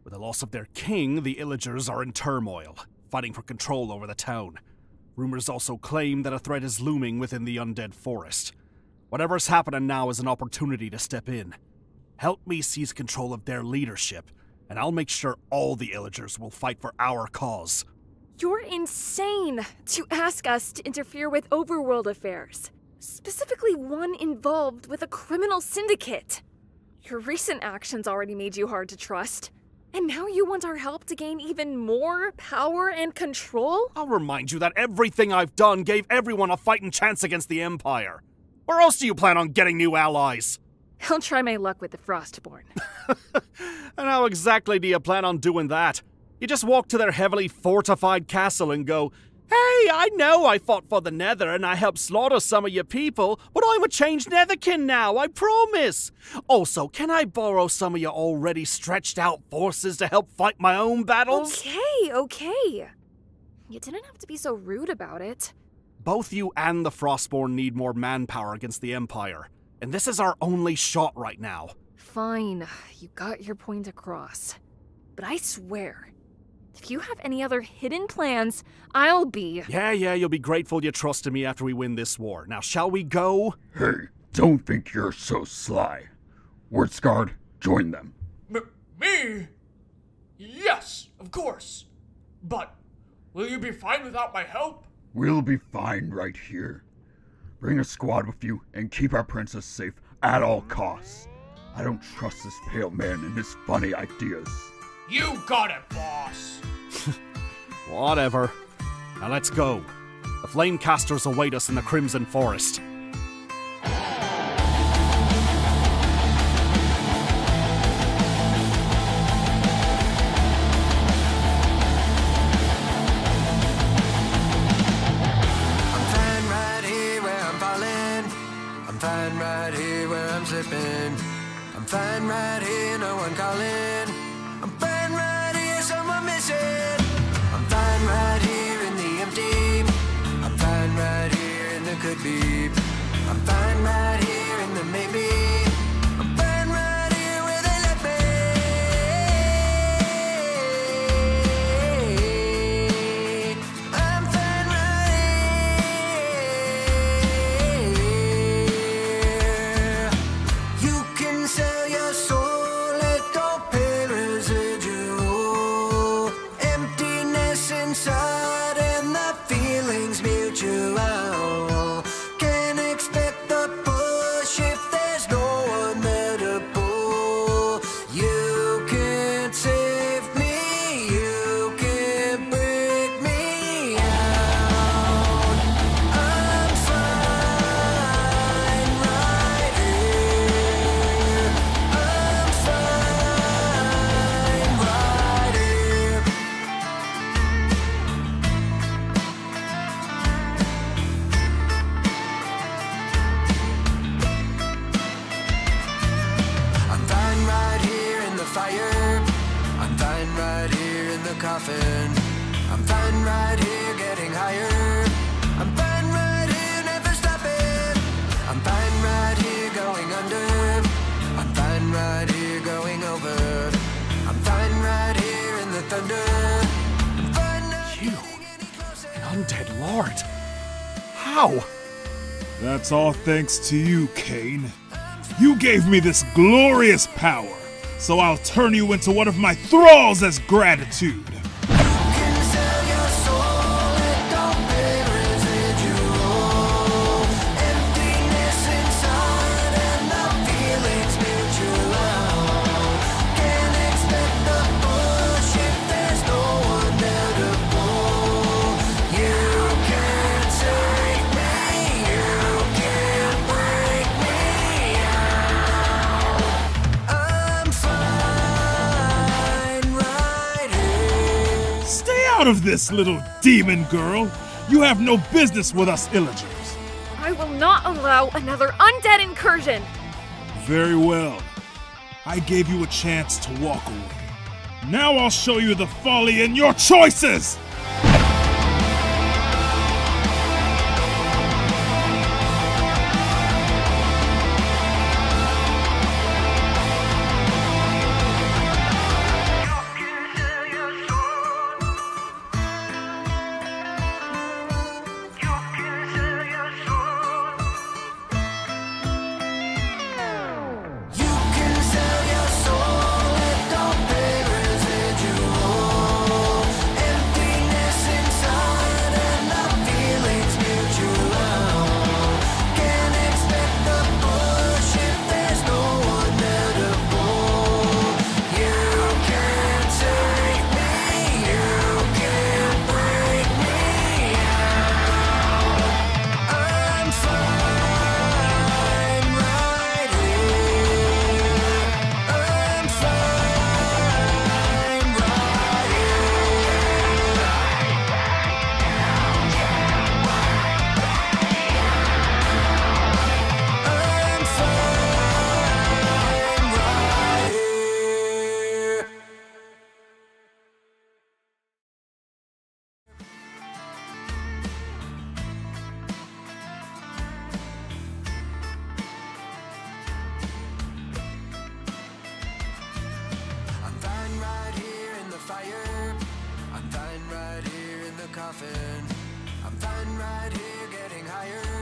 With the loss of their king, the Illagers are in turmoil, fighting for control over the town. Rumors also claim that a threat is looming within the undead forest. Whatever's happening now is an opportunity to step in. Help me seize control of their leadership, and I'll make sure all the Illagers will fight for our cause. You're insane to ask us to interfere with overworld affairs, specifically one involved with a criminal syndicate. Your recent actions already made you hard to trust, and now you want our help to gain even more power and control? I'll remind you that everything I've done gave everyone a fighting chance against the Empire. Where else do you plan on getting new allies? I'll try my luck with the Frostborn. And how exactly do you plan on doing that? You just walk to their heavily fortified castle and go, "Hey, I know I fought for the Nether and I helped slaughter some of your people, but I'm a changed Netherkin now, I promise. Also, can I borrow some of your already stretched out forces to help fight my own battles?" Okay. You didn't have to be so rude about it. Both you and the Frostborn need more manpower against the Empire, and this is our only shot right now. Fine, you got your point across. But I swear, if you have any other hidden plans, I'll be... Yeah, you'll be grateful you trusted me after we win this war. Now, shall we go? Hey, don't think you're so sly. Wurtzgard, join them. Me? Yes, of course. But will you be fine without my help? We'll be fine right here. Bring a squad with you and keep our princess safe at all costs. I don't trust this pale man and his funny ideas. You got it, boss. Whatever. Now let's go. The Flamecasters await us in the Crimson Forest. Fine right here where I'm slipping. I'm fine right here, no one calling. I'm fine right here, someone missing. I'm fine right here in the empty. I'm fine right here in the could be. I'm fine right here in the maybe. I'm fine right here where they let me. I'm fine right here. You can sell your soul, it don't pay residual. Emptiness inside and the feelings mutual. Can't expect the push if there's no one there to pull. You can't save me, you can't break me out. I'm fine right here. I'm fine right here. I'm fine right here in the fire. I'm fine right here in the coffin. I'm fine right here getting higher. I'm fine right here, never stopping. I'm fine right here going under. I'm fine right here going over. I'm fine right here in the thunder. I'm fine not You, getting any closer. an undead lord. How? That's all thanks to you, Cain. You gave me this glorious power, so I'll turn you into one of my thralls as gratitude. Can sell your soul, it don't pay residual. Emptiness inside and the feelings mutual. Can't expect the push if there's no one there to pull. You can't take me, you can't break me out. I'm fine right here. Stay out of this, little demon girl. You have no business with us Illagers. I will not allow another undead incursion! Very well. I gave you a chance to walk away. Now I'll show you the folly in your choices! coffin. I'm fine right here getting higher.